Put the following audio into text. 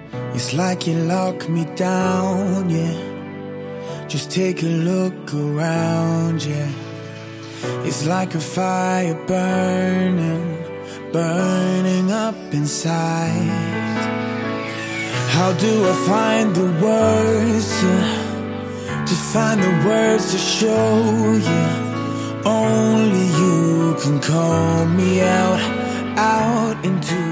It's like you lock me down, yeah. Just take a look around, yeah. It's like a fire burning, burning up inside. How do I find the words to find the words to show you? Only you can call me out into